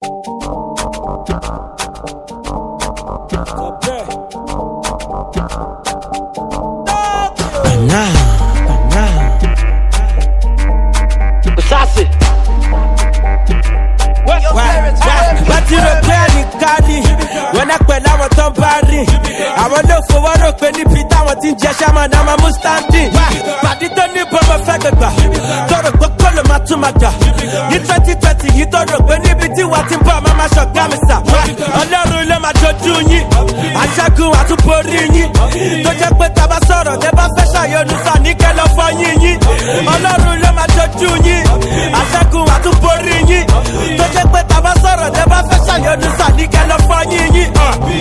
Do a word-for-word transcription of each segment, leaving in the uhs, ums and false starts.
Ní twenty twenty yìí tó rò pé níbi tí wà ti ń bọ̀ máa ma ṣọ̀gá mi sà. Ọlọ́run ló máa jojú yín, aṣẹ́gun àtúborí yín. Tó jẹ́ pé tá a bá sọ̀rọ̀ tẹ́ bá fẹ́ ṣàyọnu sà ní kẹ́ lọ fọyín yín. Ọlọ́run ló máa jojú yín, aṣẹ́gun àtúborí yín. Tó jẹ́ pé tá a bá sọ̀rọ̀ tẹ́ bá fẹ́ ṣàyọnu sà ní kẹ́ lọ fọyín yín.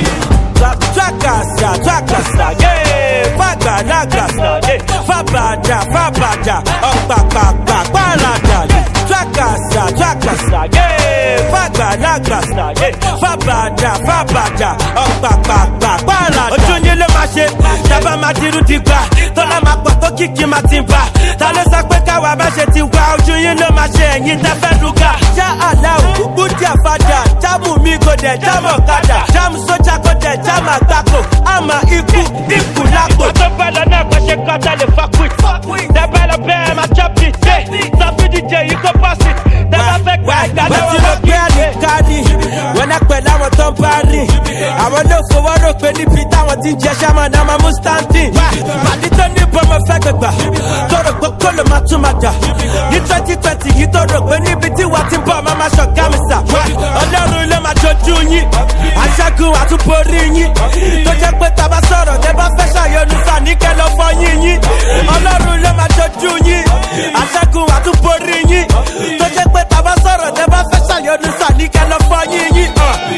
Twakasa, twakasa, yeah. Faga, nagasa, yeah. Fabada, fabada, ọ̀pàpàpà, pàràdà, yeah. Twakasa, twakasa, yeah. Faga, nagasa, yeah. Fabada, fabada, ọ̀pàpàpà, pàràdà. Ojú yín ló máa ṣe, tábà máa dirú ti gbà. Tọ́lá máa pọ̀ tó kìkì máa ti bà. Ta ló sọ pé káwa bá ṣe ti wá? Ojú yín ló máa ṣe ẹ̀yìn tẹ́ fẹ́ lùgà. Ṣá àláwù, búdí àfàdà, jámù mi kò dẹ̀ jámọ̀ kadà. Jámù sójà kò dẹ̀ jámà gbàkó. Àmà ikú, ikú lápò. Tó bá lọ náà kò ṣe kọjá lè fuck with. Tẹ́bẹ́ lọ bẹ́ẹ̀ máa chop it. Sọ fún D J yìí kó bọ́ sí. Tẹ́bá fẹ́ gbà ìgbà náà wọ́n bọ́ kí ní káàdì. Wọ́n náà pẹ̀ láwọn tó ń bá rìn. Àwọn ló fowó rò pé níbi táwọn ti ń jẹ ṣáma náà máa mú standing. Pàdé tó ní bọ́mọ fẹ́ gbẹ̀gbà. Tó rò pé kó ló máa tún máa dà. Ní twenty twenty yìí tó rò pé níbi tí wà ti ń bọ̀ máa máa ṣọ̀gá mi sà. Ọlọ́run ló máa jojú yín. Aṣẹ́gun àtúborí yín. Tó jẹ́ pé tá a bá sọ̀rọ̀ tẹ́ bá fẹ́ ṣàyọnu sà ní kẹ́ lọ fọyín yín. Ọlọ́run ló máa jojú yín. Aṣẹ́gun àtúborí yín. Tó jẹ́ pé tá a bá sọ̀rọ̀ tẹ́ bá fẹ́ ṣàyọnu sà ní kẹ́ lọ fọyín yín.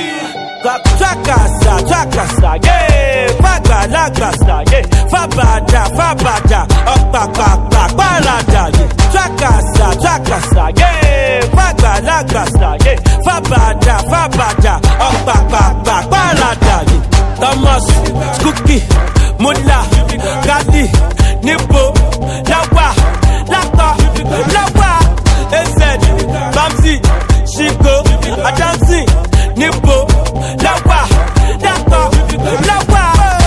Twakasa, twakasa, yeah. Faga, nagasa, yeah. Fabada, fabada, ọ̀pàpàpà, pàràdà, yeah. Twakasa, twakasa, yeah. Faga, nagasa, yeah. Fabada, fabada, ọ̀pàpàpà, pàràdà, yeah. Thomas, Cookie, Mula, Gadi, Nipo, Lawa, Lapa, Lawa, S Z, Bamsi, Chico, Adamsi, Nipo, Lawa, Lapa, Lawa.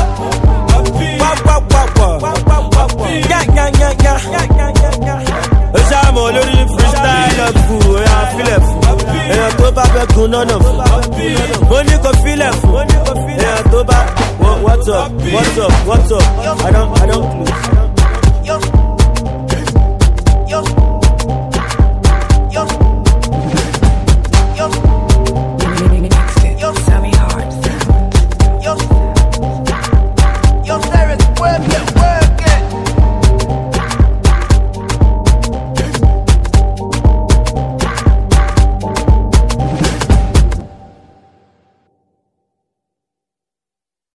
Wa wa wa wa. Ya ya ya ya. Oja mo lórí freestyle fún, oya filẹ̀ fún. Èèyàn tó bá fẹ́ kun nọ́nà fún. Mo ní kò filẹ̀ fún. Èèyàn tó bá what's up, what's up, what's up. I don't, I don't lose.